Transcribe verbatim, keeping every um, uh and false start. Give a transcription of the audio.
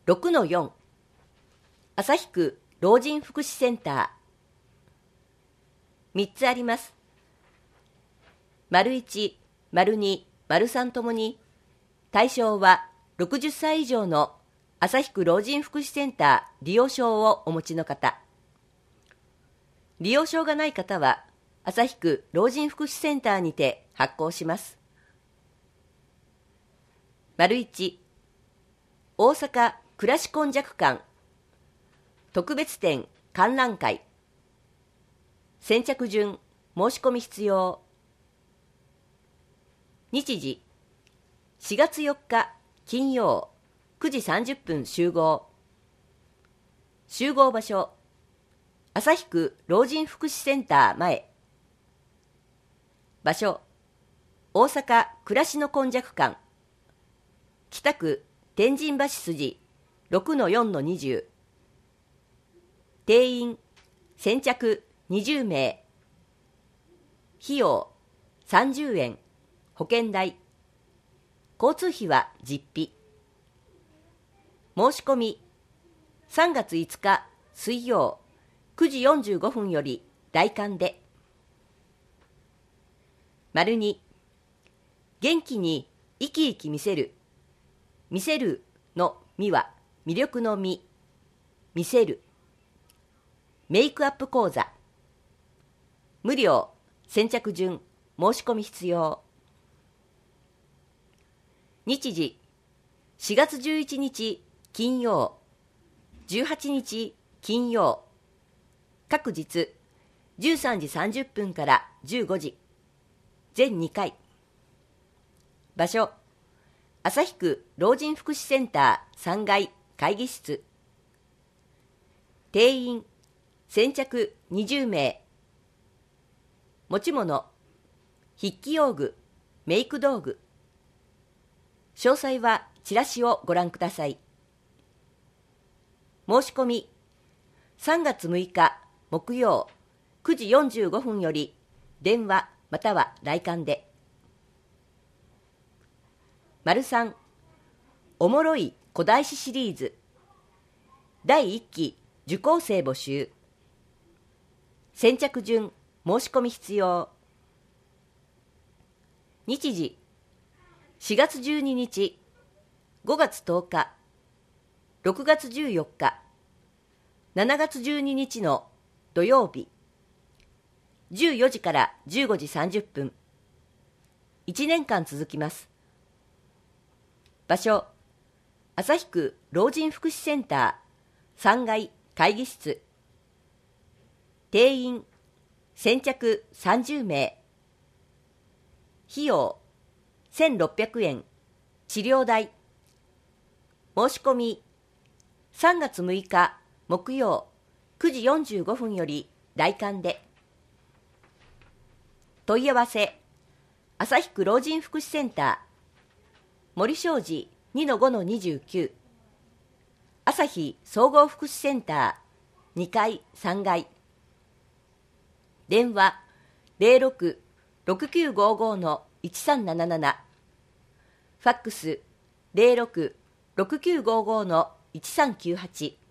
ろくのよん 旭区老人福祉センター。みっつあります。丸いち、丸に、丸さんともに対象はろくじゅっさい以上の旭区老人福祉センター利用証をお持ちの方。利用証がない方は旭区老人福祉センターにて発行します。丸いち、大阪暮らし今昔館特別展観覧会。先着順申し込み必要。日時しがつよっか金曜くじさんじゅっぷん集合。集合場所旭区老人福祉センター前。場所大阪暮らしの今昔館北区天神橋筋 ろくのよんのにじゅう。定員先着にじゅうめい。費用さんじゅうえん。保険代。交通費は実費。申し込みさんがついつか水曜くじよんじゅうごふんより来館で。丸に、元気に生き生き見せる。見せるのみは魅力のみ。見せる。メイクアップ講座。無料。先着順申し込み必要。日時しがつじゅういちにち金曜じゅうはちにち金曜。各日じゅうさんじさんじゅっぷんからじゅうごじ。全にかい。場所旭区老人福祉センターさんがい会議室。定員先着にじゅうめい。持ち物筆記用具、メイク道具。詳細はチラシをご覧ください。申し込みさんがつむいか木曜くじよんじゅうごふんより電話または来館で。丸さん、おもろい古代史シリーズだいいっき受講生募集。先着順申し込み必要。日時しがつじゅうににちごがつとおかろくがつじゅうよっかしちがつじゅうににちの土曜日じゅうよじからじゅうごじさんじゅっぷん。いちねんかん続きます。場所旭区老人福祉センターさんがい会議室。定員先着さんじゅうめい。費用せんろっぴゃくえん。治療代。申し込みさんがつむいか木曜くじよんじゅうごふんより来館で。問い合わせ旭区老人福祉センター森正二 にのごのにじゅうきゅう。旭総合福祉センターにかいさんがい。電話 ゼロろく ろくきゅうごご のいちさんなななな。ファックス ゼロろく ろくきゅうごご のいちさんきゅうはち。